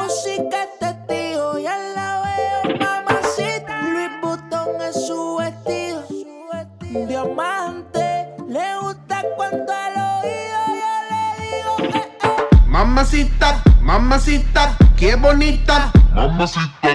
sí que es testigo. Ya la veo, mamacita. Louis Vuitton es su vestido. Diamante, le gusta cuando al oído yo le digo Mamacita, mamacita, qué bonita. Mamacita.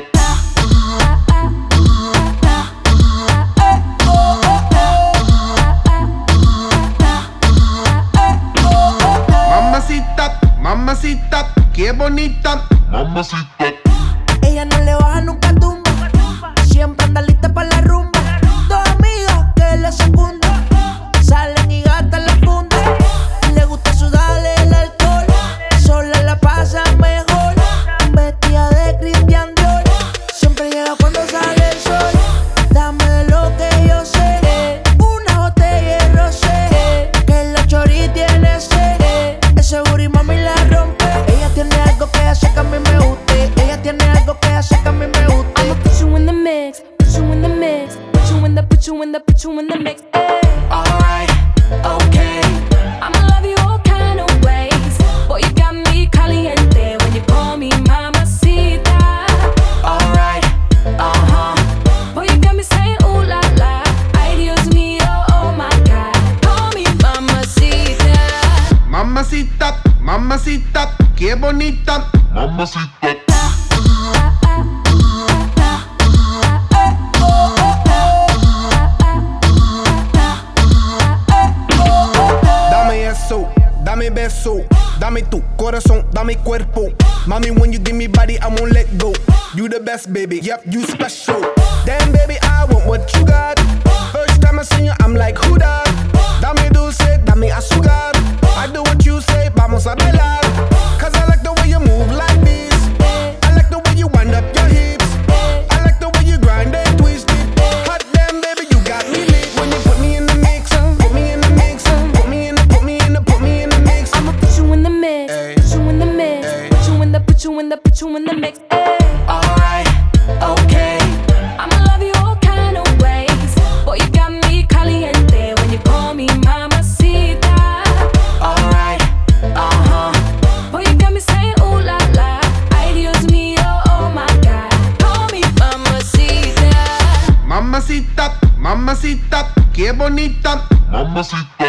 Mamacita, mamacita, qué bonita. Mamacita. Ella no le baja nunca tumba. Siempre anda lista para la rumba. Dos amigas que le secundan. Salen y gastan la funda. Le gusta sudarle el alcohol. Sola la pasa mejor. Vestida de Christian Dior. Siempre llega cuando sale el sol. Dame de lo que yo sé. Una botella de rosé. Que la chori tiene sed. Ese booty mami la rompe. Ella tiene algo que hace que a mí me guste. Ella tiene algo que hace que a mí me guste. I'ma put you in the mix, put you in the mix, put you in the, put you in the, put you in the mix. Ay. Alright, okay. I'ma love you all kind of ways. Boy, you got me caliente when you call me mamacita. Alright, Boy, you got me saying ooh la la. Ay, Dios mío, oh my God. Call me mamacita. Mamacita, mamacita, qué bonita. Mamacita. Dame eso, dame beso, dame tu corazón, dame cuerpo. Mami, when you give me body, I won't let go. You the best, baby, yep, you special. Damn, baby, I want what you got. First time I see you, I'm like, who that? Dame dulce, dame azúcar. I do what you say, vamos a bailar. Cause I like the way you move like this. I like the way you wind up your hips. I like the way you grind and twist it. Hot damn, baby, you got me lit. When you put me in the mix, put me in the mix, put me in the, put me in the, put me in the mix. I'ma put you in the mix, put you in the mix, put you in the, put you in the, put you in the mix. Ay. alright, okay. I'ma love you all kind of ways. Boy, you got me caliente when you call me mamacita. Alright, Boy, you got me saying ooh la la. Ay, Dios mío, oh my God. Call me mamacita. Mamacita, mamacita, qué bonita. Mamacita.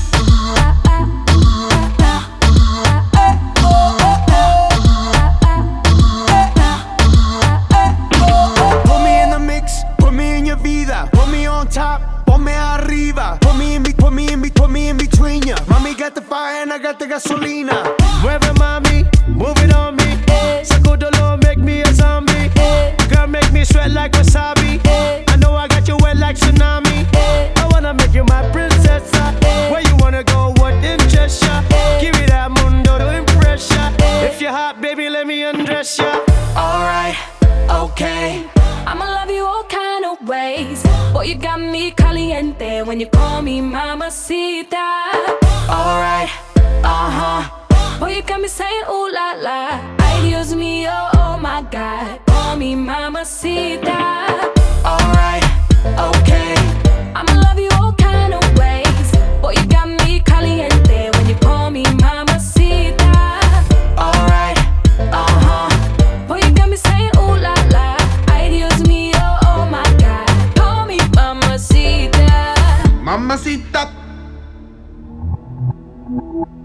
Put me in the mix, put me in your vida. Put me on top, ponme arriba. Put me in, put me in, put me in between ya. Mami got the fire and I got the gasolina. Mueve mami, move it on me. Sacudolo, make me a zombie. Girl, make me sweat like wasabi. I know I got you wet like tsunami. I wanna make you my princess. Where you wanna go, what interests ya? Give me that mundo to impress ya. If you're hot, baby, let me undress ya. alright, okay. I'ma love you all kind of ways. Boy, you got me caliente when you call me mamacita. Alright, Boy, you got me saying ooh la la. Ay, Dios mío, oh my God. Call me mamacita. alright, okay. I'ma love you all kind of ways. Boy, you got me caliente when you call me mamacita. Alright, Boy, you got me saying ooh la la. Ay, Dios mío, oh my God. Call me mamacita. Mamacita.